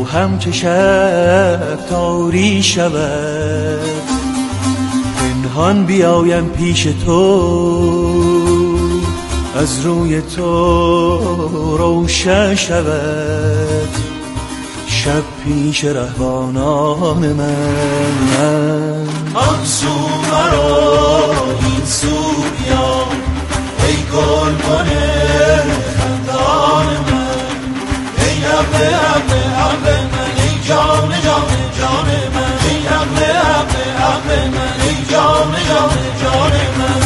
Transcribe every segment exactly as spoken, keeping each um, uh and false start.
خواهم که شب تاری شود، پنهان بیایم پیش تو، از روی تو روشن شود شب پیش رهبانان من. آن سو مرا این سو بیا، ای گلبن خندان من، ای عقل عقل عقل من، ای جان جان جان من، ای عقل عقل عقل من، ای جان جان جان من.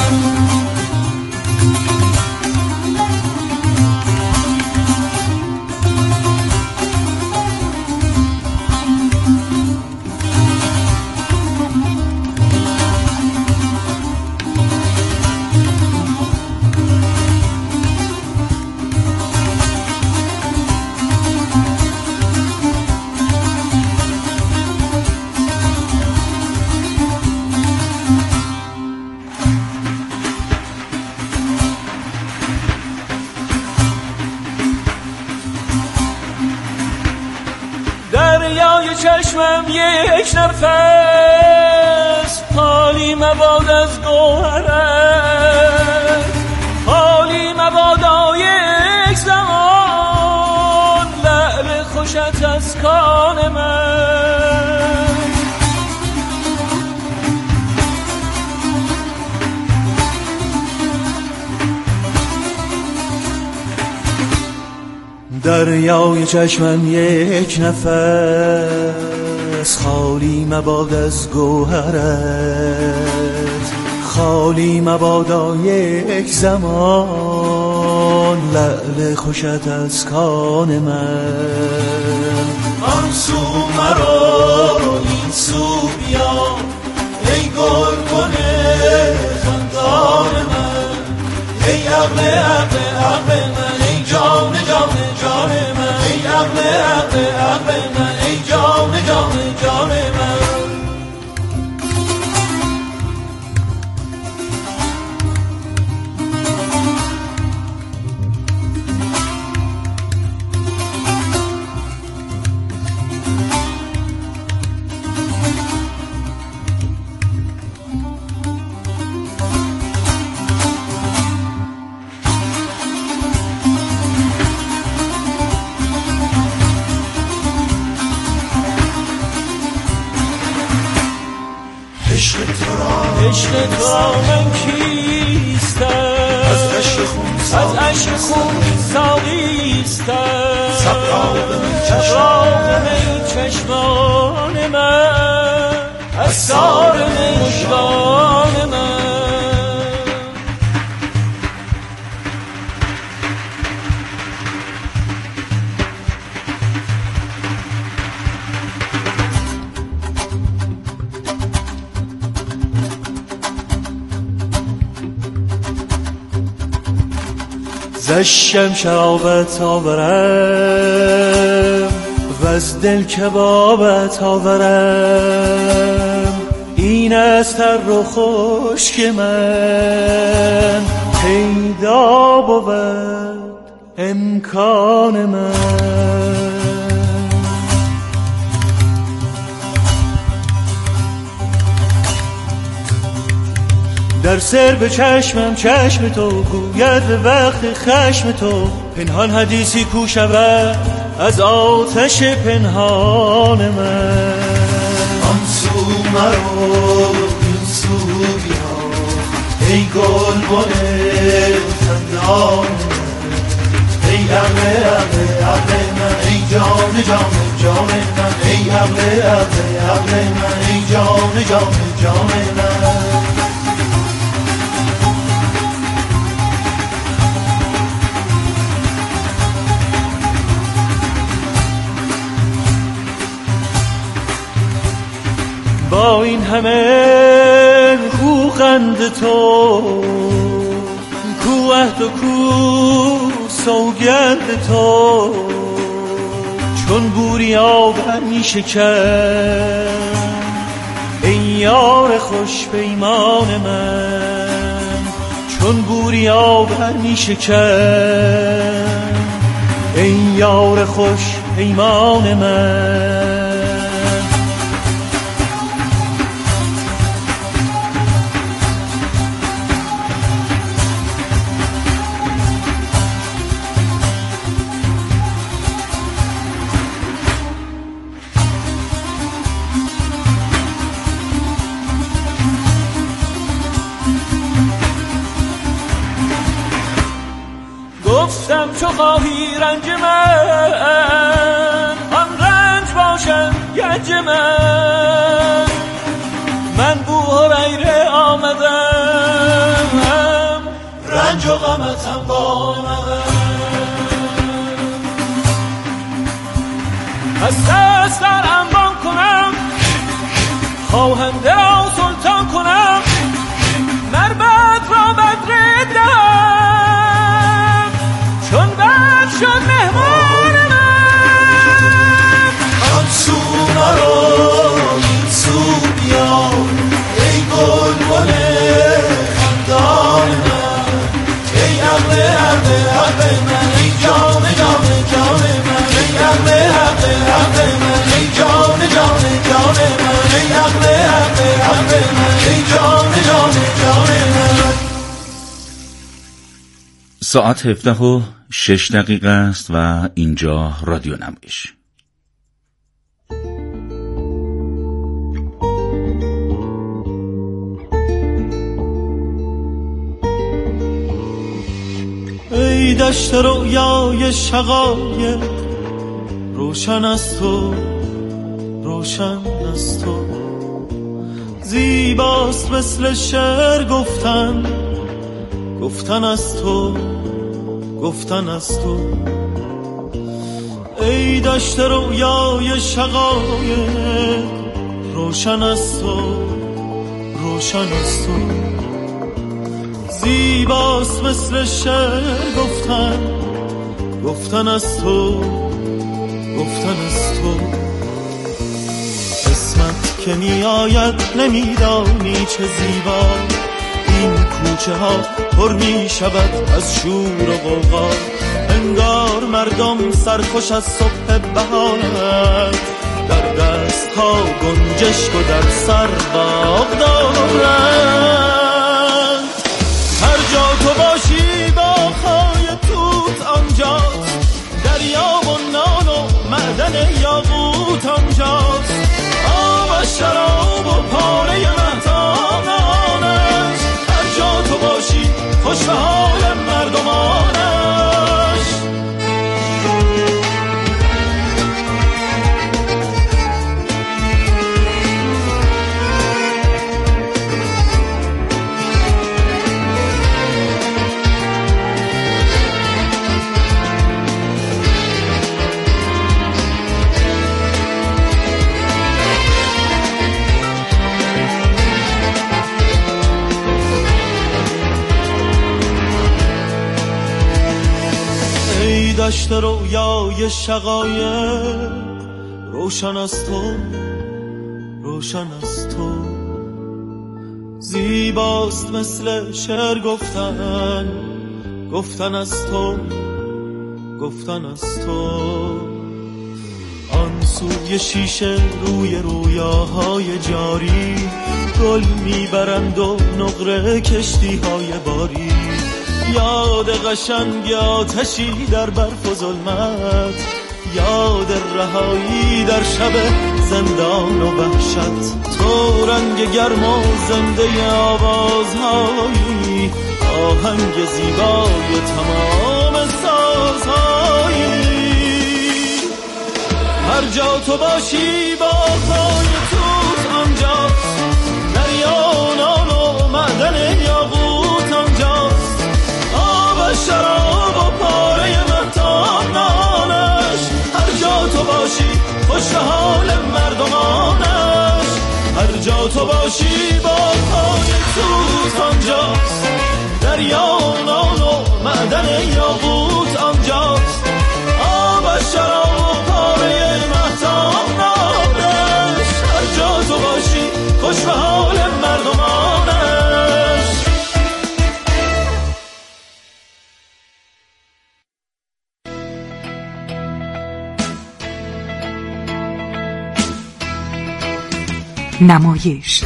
دریای چشمم یک نفس، حالی مباد از گوهرت، حالی مبادا یک زمان لعل خوشت از کان من. دریای چشمم یک نفس، خالی مباد از گوهرت، خالی مبادا یک زمان لعل خوشت از کان من. آن سو مرا این سو بیا، ای گلبن خندان من، ای عقل عقل عقل من، ای جان جان جان من، ای عقل عقل عقل من، ای جان جان جان من. عشق تو را عشق تو را من کیستم، از عشق خون از عشق خون ساقیستم، سبراق می چشمان من، از سار مژگان من. زشم شرابت آورم و از دل کبابت آورم، این از تر و خشک من پیدا بود امکان من. در سر به چشمم چشم تو گوید به وقت خشم تو، پنهان حدیثی کو شود از آتش پنهان من. آن سو مرو این سو بیا، ای گلبن خندان من، ای عقل عقل عقل من، ای جان جان جان من، ای عقل عقل عقل من، ای جان جان جان من. با این همه کو خند تو، کو عهد و کو سوگند تو، چون بوریا بر می شکن ای یار خوش پیمان من، چون بوریا بر می شکن ای یار خوش پیمان من. گفتم چو خواهی رنج من آن رنج باشم گنج من. من بو هریره آمدم رنج و غمتم با من. از دست در انبان کنم خواهنده را سلطان کنم. مربد را بدر دهم چون بد شد مهمان من. آن سو مرو این سو بیا ای گلبن خندان من. ای عقل عقل عقل من ای جان جان جان من. ای عقل عقل عقل من ای جان جان جان من. ای عقل عقل عقل من ای جان جان جان من. ساعت هفده و شش دقیقه است و اینجا رادیو نمایش. ای دشت رویای شقایق روشن از تو روشن از تو. زیباست مثل شعر گفتن گفتن از تو گفتن از تو. ای دشت رویای شقایق روشن از تو روشن از تو. زیباست مثل شعر گفتن گفتن از تو گفتن از تو. قسمت که می آید نمیدانی چه زیبا. این کوچه ها پر می شود از شور و غوغا. انگار مردم سرخوش از صبح بهارند. در دست ها گنجشک و در سر باغ دارند. هر جا تو باشی باغ‌های توت آنجاست. دریا و نان و معدن یاقوت آنجاست. آب و شراب و پاره مهتاب آنش. هر جا تو باشی خوش به حال مردمانش. دشت رویای شقایق روشن از تو روشن از تو. زیباست مثل شعر گفتن گفتن از تو گفتن از تو. آن سوی شیشه روی رویاهای جاری گل میبرند و نقره کشتی های باری. یاد قشنگ آتشی در برف و ظلمت. یاد رهایی در شب زندان و وحشت. تو رنگ گرم و زنده آوازهایی. آهنگ زیبای تمام سازهایی. هر جا تو باشی باغ‌های توت آنجاست. دریا و نان و معدن یاقوت آنجاست. شراب و پاره مهتاب نانش. هر جا تو باشی خوش به حال مردمانش. هر جا تو باشی باغ‌های توت آنجاست. دریا و نان و معدن یاقوت آنجاست. آب و شراب و پاره مهتاب نانش. هر جا تو باشی خوش به حال مردمانش. نمایش.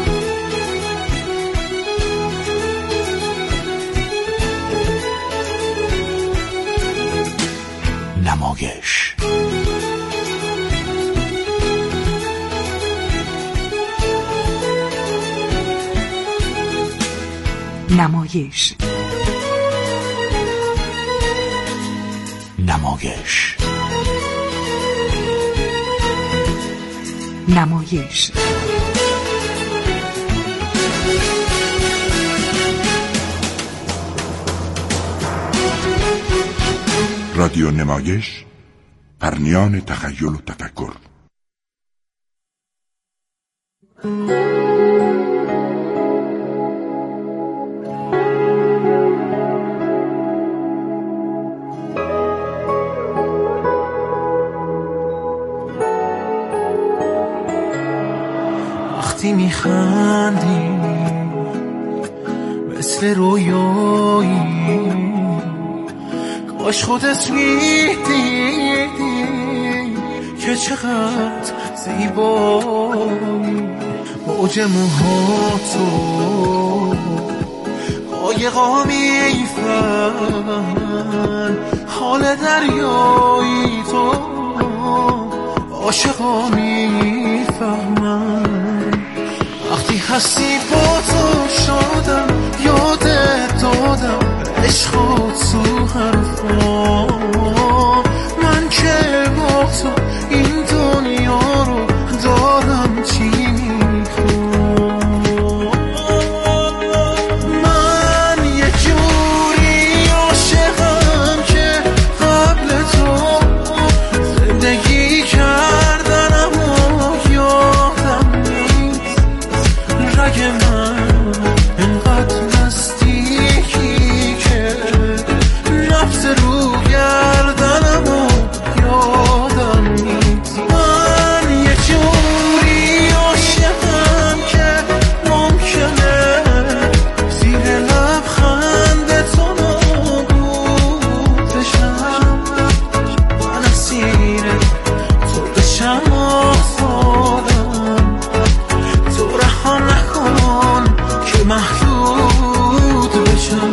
نمایش نمایش نمایش نمایش رادیو نمایش، پرنیان تخیل و تفکر. وقتی میخندی مثل رویایی، کاش خودت میدیدی که چقدر زیبایی. موج موهاتو قایقا میفن، حال دریایی تو عاشقا میفهمن. وقتی هستی با تو شادم، یادت دادم عشقات تو حرفا. من که با تو این دنیا رو دارم چی میخوام. من یه جوری عاشقم که قبل تو زندگی کردن اما یادم نیست. رگ من انقدر نزدیکی که نفس رو گردنم و یادم نیست. من یه جوری عاشقم که ممکنه زیر لبخند تو نابود بشم. من اسیر تو بشم آزادم، تو رها نکن که محدود بشم.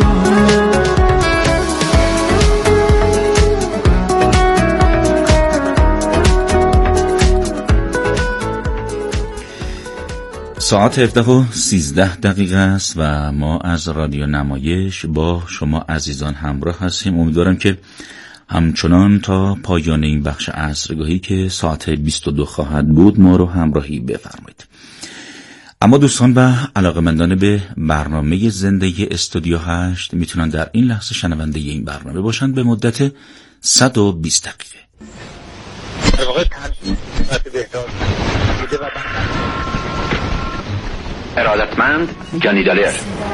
ساعت هفده و سیزده دقیقه است و ما از رادیو نمایش با شما عزیزان همراه هستیم. امیدوارم که همچنان تا پایان این بخش عصرگاهی که ساعت بیست و دو خواهد بود ما رو همراهی بفرمایید. اما دوستان و علاقه‌مندان به برنامه زنده استودیو هشت میتونن در این لحظه شنونده این برنامه باشن به مدت صد و بیست دقیقه. ارادتمند جانی دالر.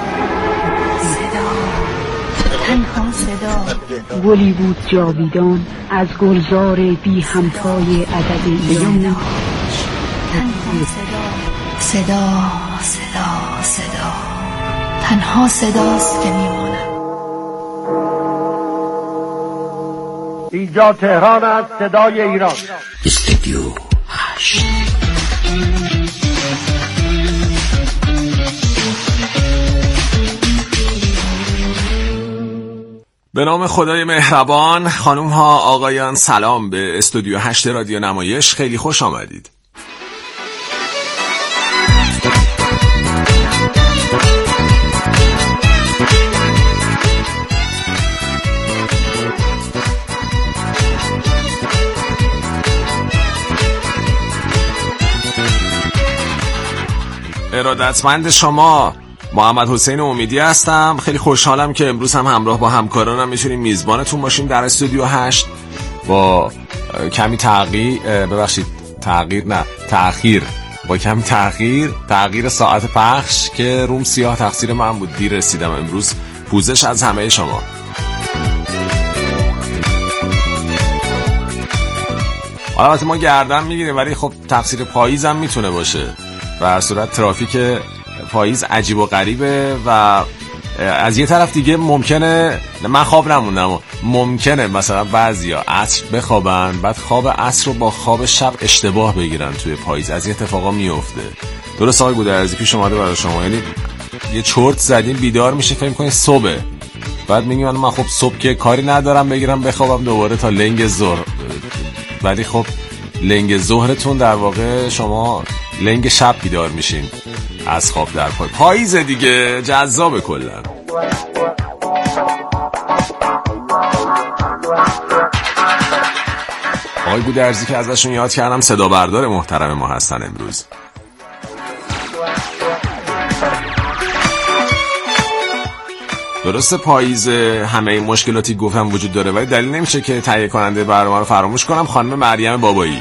تنها صدا گلی بود جاویدان از گلزار بی همتای عدد ایام. تنها صدا صدا صدا صدا تنها صداست که میماند. اینجا تهران است، صدای ایران. استودیو هشت. به نام خدای مهربان. خانوم ها آقایان سلام به استودیو هشت رادیو نمایش. خیلی خوش آمدید. ارادتمند شما محمد حسین امیدی هستم. خیلی خوشحالم که امروز هم همراه با همکارانم میتونیم میزبانتون باشیم در استودیو هشت با کمی تغییر ببخشید تغییر نه تأخیر با کمی تأخیر تغییر ساعت پخش که روم سیاه تقصیر من بود، دیر رسیدم امروز. پوزش از همه شما. البته ما گردن میگیریم ولی خب تقصیر پاییز هم میتونه باشه. به هر صورت ترافیک پاییز عجیب و غریبه و از یه طرف دیگه ممکنه من خواب نموندم، ممکنه مثلا بعضیا عصر بخوابن بعد خواب عصر رو با خواب شب اشتباه بگیرن توی پاییز. از این اتفاقا میفته درست آقای گودرزی پیش اومده برای شما، یعنی یه چرت زدین بیدار میشه فکر می‌کنین صبح، بعد میگم من خب صبح که کاری ندارم بگیرم بخوابم دوباره تا لنگ ظهر، ولی خب لنگ ظهرتون در واقع شما لنگ شب بیدار میشین از خواب در پای. پاییز دیگه جذاب کلا. آقای گودرزی که ازشون یاد کردم صدا بردار محترم ما هستن امروز. درسته پاییز همه این مشکلاتی گفتم وجود داره، ولی دلیل نمیشه که تهیه کننده برنامه رو فراموش کنم، خانم مریم بابایی.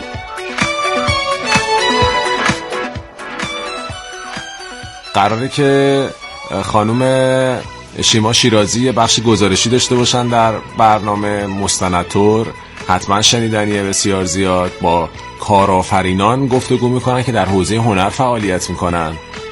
قراره که خانم شیما شیرازی بخش گزارشی داشته باشن در برنامه مستندتور، حتما شنیدنیه بسیار زیاد. با کارآفرینان گفتگو میکنن که در حوزه هنر فعالیت میکنن.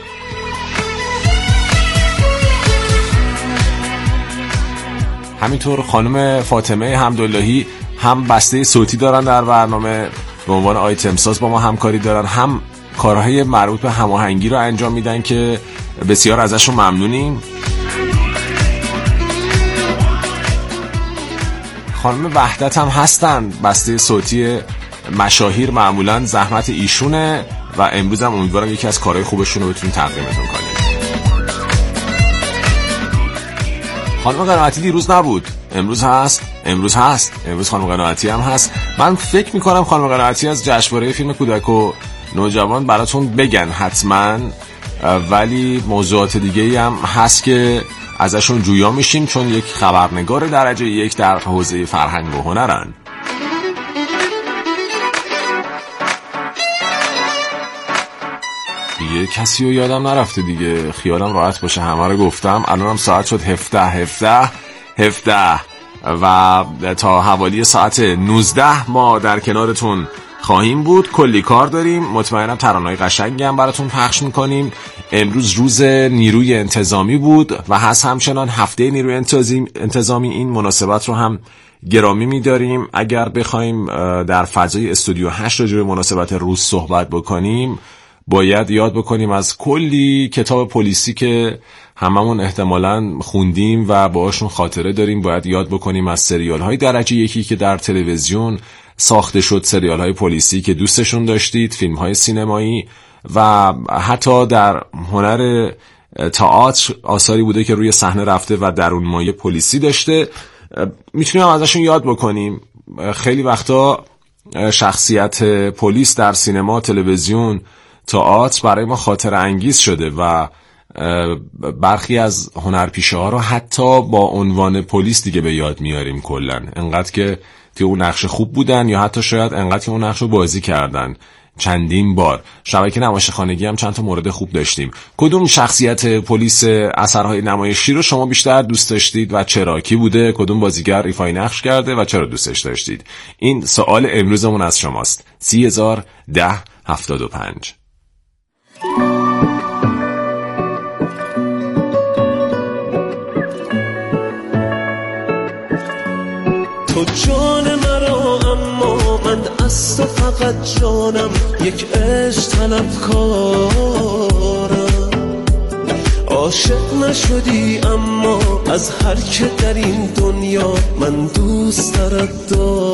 همینطور خانم فاطمه حمداللهی هم بسته صوتی دارن در برنامه، به عنوان آیتم ساز با ما همکاری دارن، هم کارهای مربوط به هماهنگی رو انجام میدن که بسیار ازشون ممنونیم. خانم وحدت هم هستن، بسته صوتی مشاهیر معمولا زحمت ایشونه و امروز هم امیدوارم یکی از کارهای خوبشون رو بتونیم تقدیمتون کنیم. خانم قناعتی دیروز نبود، امروز هست، امروز هست، امروز خانم قناعتی هم هست. من فکر میکنم خانم قناعتی از جشنواره فیلم کودک و نوجوان براتون بگن حتما، ولی موضوعات دیگه هم هست که ازشون جویا میشیم، چون یک خبرنگار درجه یک در حوزه فرهنگ و هنرن. دیگه کسی رو یادم نرفته دیگه، خیالم راحت باشه، همه رو گفتم. الانم ساعت شد هفده هفده هفده و تا حوالی ساعت نوزده ما در کنارتون خواهیم بود. کلی کار داریم، مطمئنم ترانه‌های قشنگی هم براتون پخش میکنیم. امروز روز نیروی انتظامی بود و هست همچنان هفته نیروی انتظامی. این مناسبت رو هم گرامی می‌داریم. اگر بخوایم در فضای استودیو هشت راجع به مناسبت روز صحبت بکنیم، باید یاد بکنیم از کلی کتاب پلیسی که هممون احتمالاً خوندیم و باهاشون خاطره داریم. باید یاد بکنیم از سریال‌های درجه یکی که در تلویزیون ساخته شد، سریال‌های پلیسی که دوستشون داشتید، فیلم‌های سینمایی و حتی در هنر تئاتر آثاری بوده که روی صحنه رفته و درون مایه پلیسی داشته. میتونیم ازشون یاد بکنیم. خیلی وقتا شخصیت پلیس در سینما، تلویزیون، تئاتر برای ما خاطره انگیز شده و برخی از هنرپیشه ها رو حتی با عنوان پلیس دیگه به یاد میاریم کلا، انقدر که توی اون نقش خوب بودن یا حتی شاید انقدر که اون نقش رو بازی کردن چندین بار. شبکه نمایشخانگی هم چند تا مورد خوب داشتیم. کدوم شخصیت پلیس اثرهای نمایشی رو شما بیشتر دوست داشتید و چرا؟ کی بوده؟ کدوم بازیگر ایفای نقش کرده و چرا دوستش داشتید؟ این سوال امروزمون از شماست. سی هزار ده هفتاد و پنج. تو جان مرا، اما من از تو فقط جانم، یک عشق طلبکارم. عاشق نشدی اما از هر که در این دنیا من دوست دارد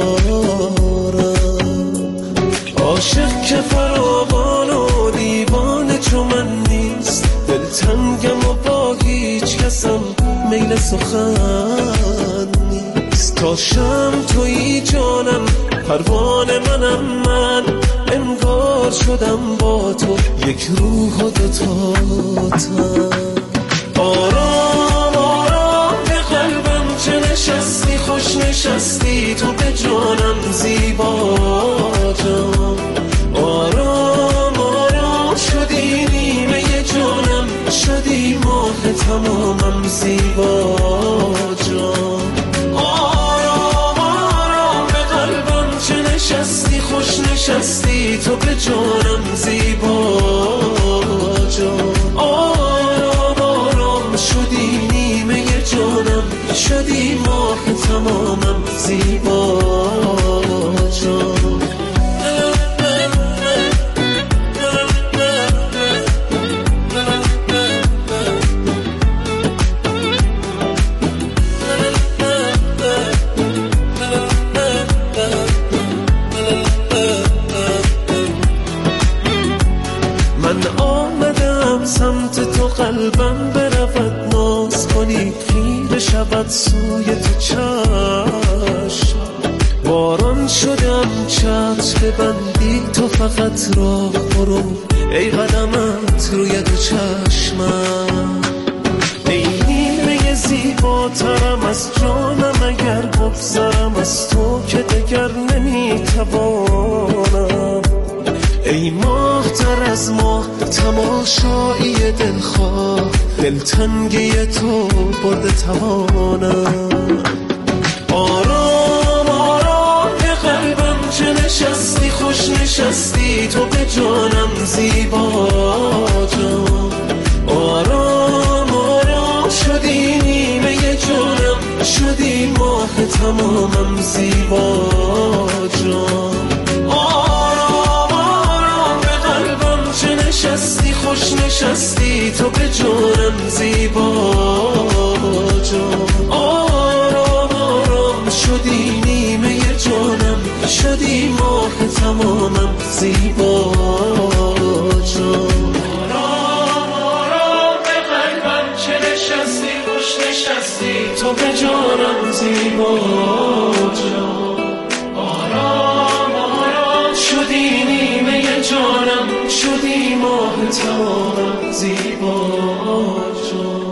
دارم. عاشق که فراوان و دیوانه چو من نیست، دلتنگم و با هیچ کسم میل سخن نیست. تا شم تویی جانم، پروانه منم من، انگار شدم با تو یک روح و دوتاتم. آرام آرام به قلبم چه نشستی، خوش نشستی تو به جانم زیبا جان. آرام آرام شدی نیمه جانم، شدی ماه تمامم زیبا جان. خوش نشستی تو به جانم زیبا جان. آرام آرام شدی نیمه جانم، شدی ماه تمامم زیبا جان. چشمم چت ببندی تو فقط راه برو ای قدمت روی دو چشمم ای نیمه زیباترم از جانم اگر بگذرم از تو که دگر نمیتوانم ای ماه تر از ماه تماشایی دلخواه دلتنگی تو برده توانم آرام آرام به قلبم چه نشستی خوش نشستی تو به جانم زیبا جان آرام آرام شدی نیمه جانم شدی ماه تمامم زیبا جان آرام آرام به قلبم چه نشستی خوش نشستی تو به جانم زیبا جان آرام آرام شدی نیمه جانم شدی ماه تمامم زیبا جان آرام آرام به قلبم چه نشستی خوش نشستی تو به جانم زیبا جان آرام آرام شدی نیمه جانم شدی ماه تمامم زیبا جان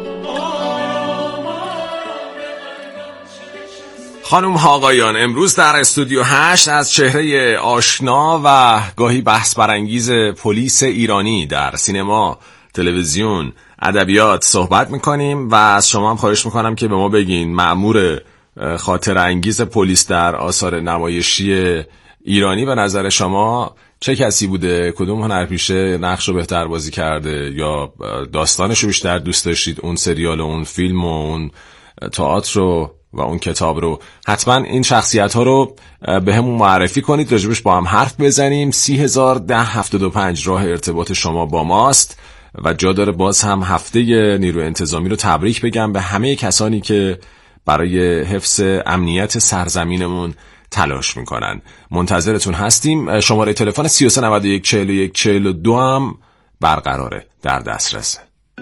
خانم ها آقایان، امروز در استودیو هشت از چهره آشنا و گاهی بحث برانگیز پلیس ایرانی در سینما، تلویزیون، ادبیات صحبت میکنیم و از شما هم خواهش میکنم که به ما بگین مأمور خاطر انگیز پلیس در آثار نمایشی ایرانی به نظر شما چه کسی بوده؟ کدوم هنرپیشه نقش رو بهتر بازی کرده یا داستانش رو بیشتر دوست داشتید؟ اون سریال و اون فیلم و اون تئاتر رو و اون کتاب رو حتما این شخصیت ها رو به همون معرفی کنید، راجبش با هم حرف بزنیم. سی هزار ده هفتاد و پنج راه ارتباط شما با ماست و جا داره باز هم هفته نیروی انتظامی رو تبریک بگم به همه کسانی که برای حفظ امنیت سرزمینمون تلاش میکنن. منتظرتون هستیم. شماره تلفن سی و سه نود و یک چهل و یک چهل و دو هم برقراره، در دسترسه.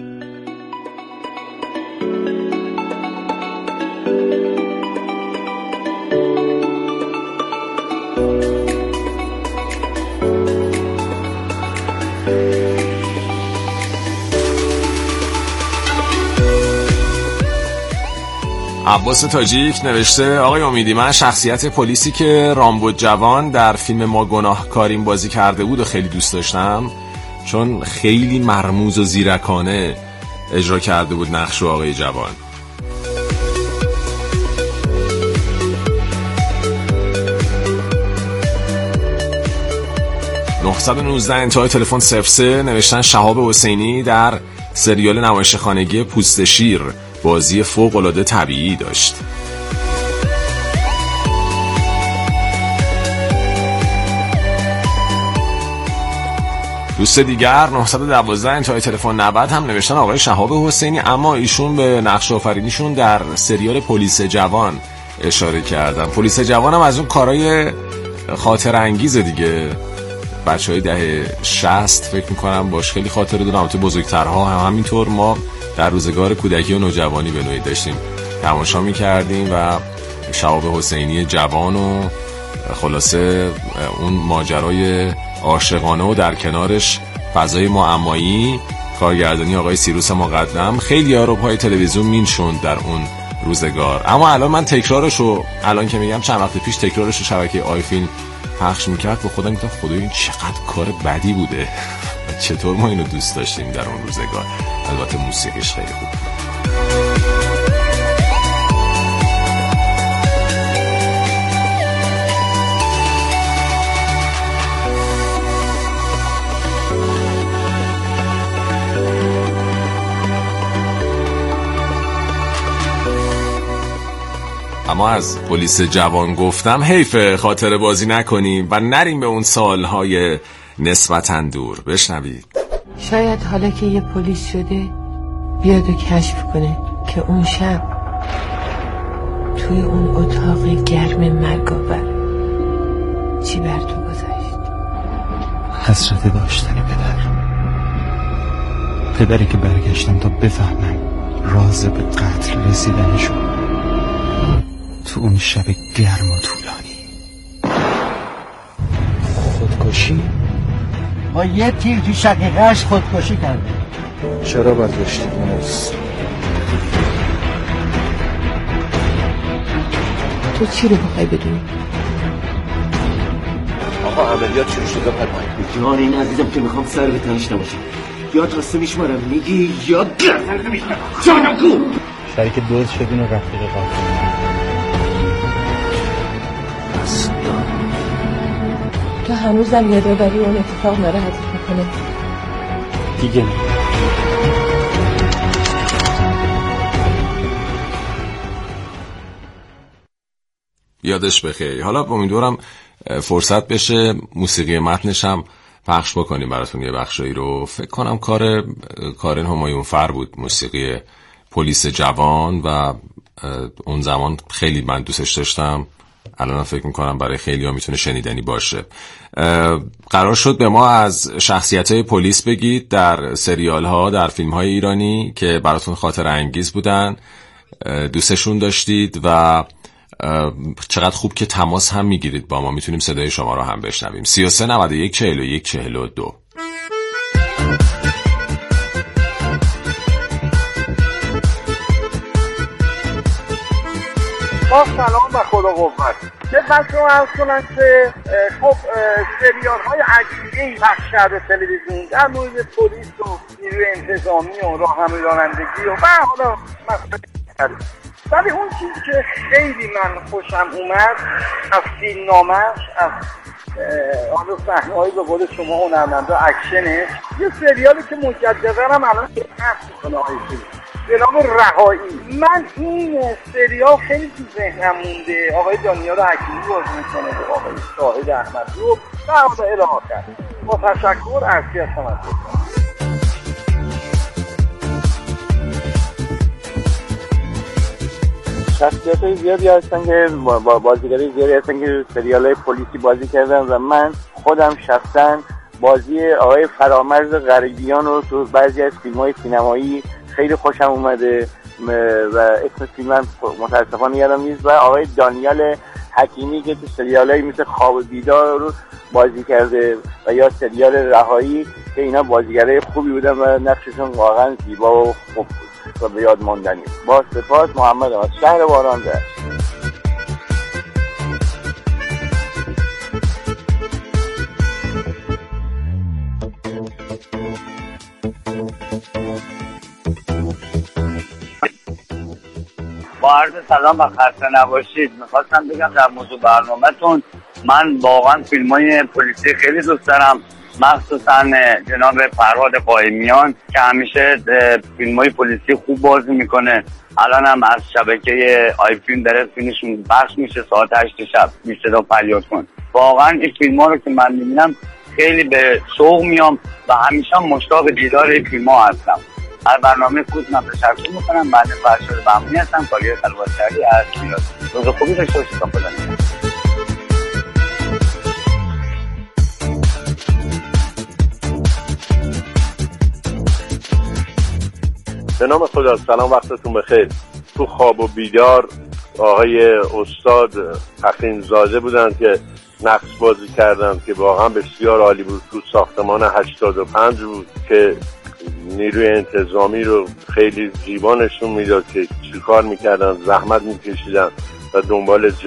عباس تاجیک نوشته آقای امیدی، من شخصیت پلیسی که رامبو جوان در فیلم ما گناهکاریم بازی کرده بود و خیلی دوست داشتم، چون خیلی مرموز و زیرکانه اجرا کرده بود نقش آقای جوان. نه یک نه انتهای تلفن صفر سه نوشتن شهاب حسینی در سریال نمایش خانگی پوست شیر بازی فوق‌العاده طبیعی داشت. دوست دیگر نه یک دو انتهای تلفن نود هم نوشتن آقای شهاب حسینی، اما ایشون به نقش آفرینیشون در سریال پلیس جوان اشاره کردن. پلیس جوان هم از اون کارهای خاطر انگیزه دیگه، بچه های دهه شصت فکر میکنم باش خیلی خاطره دارم. البته بزرگترها هم همینطور. ما در روزگار کودکی و نوجوانی به نوعی داشتیم تماشا میکردیم و شهاب حسینی جوان و خلاصه اون ماجرای عاشقانه و در کنارش فضای معمایی، کارگردانی آقای سیروس مقدم، خیلی ها رو پای تلویزیون مینشوند در اون روزگار. اما الان من تکرارشو الان که میگم چند وقت پیش تکرارشو شبکه آی فیلم پخش میکرد و خودم میگم خدای این چقدر کار بدی بوده و چطور ما اینو دوست داشتیم در اون روزگار. البته موسیقیش خیلی خوب. اما از پلیس جوان گفتم حیف خاطر بازی نکنیم و نریم به اون سالهای نسبتاً دور. بشنوید. شاید حالا که یه پلیس شده بیاد و کشف کنه که اون شب توی اون اتاق گرم مرگاور چی بر تو گذاشت. حسرت داشتن پدر، پدری که برگشتم تا بفهمم راز به قتل رسیدنشون تو اون شب گرم و طولانی. خودکشی؟ با یه تیر تو شقیقه‌اش خودکشی کرده. چرا باید بشتی دونست؟ تو چی رو بخوای بدونی؟ آقا عملیات شروع شده فرمایید. جان این عزیزم که میخوام سر به تنش نباشم. یا تاسته میشمارم میگی یا گردن میشمارم. جانم کو شریک دوست شدین و رفیق قاتل. تو هنوزم یادآوری اون اتفاق ناراحتت میکنه؟ دیگه نه. یادش بخیر. حالا امیدوارم فرصت بشه موسیقی متنش هم پخش بکنیم براتون یه بخشایی رو. فکر کنم کار کارن همایون فر بود، موسیقی پلیس جوان، و اون زمان خیلی من دوستش داشتم. الان فکر میکنم برای خیلی ها میتونه شنیدنی باشه. قرار شد به ما از شخصیت‌های پلیس بگید در سریال ها، در فیلم های ایرانی که براتون خاطر انگیز بودن، دوستشون داشتید و چقدر خوب که تماس هم میگیرید با ما. میتونیم صدای شما رو هم بشنویم. سی و سه نود و یک چهل و یک چهل و دو. با سلام و خدا قوت. یه خواستم عرض کنم که خب سریال های عجیبی پخش کرده تلویزیون در مورد پلیس و نیروی انتظامی و راهنمای رانندگی و حالا مثلا، ولی اون چیزی که خیلی من خوشم اومد از فیلمنامه‌اش، از آن صحنه‌های به قول شما هنرمندا اکشنش، یه سریالی که مجددا هم الان پخش می‌کنه آیفی به نام رهایی. من این سریال خیلی تو ذهنم مونده. آقای دانیال حکیمی بازی می‌کنه و آقای شاهد احمدی و بعد الی آخر. با تشکر عرضی هستم از شما. شخصیت های زیادی هستن که با بازیگری زیادی هستن که سریال های پلیسی بازی کردن و من خودم شخصا بازی آقای فرامرز غریبیان رو تو بعضی از فیلم های سینمایی خیلی خوشم اومده و اسم فیلم متاسفانه یادم نیست، و آقای دانیال حکیمی که تو سریال های مثل خواب بیدار رو بازی کرده و یا سریال رهایی که اینا بازیگرای خوبی بودن و نقششون واقعا زیبا و خوب و به یاد ماندنی. با سپاس، محمد از شهر بارانده. با عرض سلام و خسته نباشید. میخواستم بگم در موضوع برنامه‌تون، من واقعا فیلم‌های پلیسی خیلی دوست دارم، مخصوصا جناب فرهاد قائمیان که همیشه فیلم‌های پلیسی خوب بازی میکنه. الان هم از شبکه آی فیلم داره فیلمشون پخش میشه ساعت هشت شب، میشه و فریاد کن. واقعا این فیلم‌ها رو که من میبینم خیلی به شوق میام و همیشه مشتاق دیدار این فیلم‌ها هستم. هر برنامه خود من تشکر میکنم. بنده فرشاد بهمنی هستم، کارگر خلوت‌شهری از میلاد. روز خوبی داشته باشید. خدا نگهدار. به نام خدا. سلام، وقتتون بخیر. تو خواب و بیدار آقای استاد حقین‌زاده بودن که نقش بازی کردن که واقعا بسیار عالی بود. تو ساختمان هشتاد و پنج بود که نیروی انتظامی رو خیلی زیبا نشون میداد که چی کار میکردن، زحمت میکشیدن و دنبال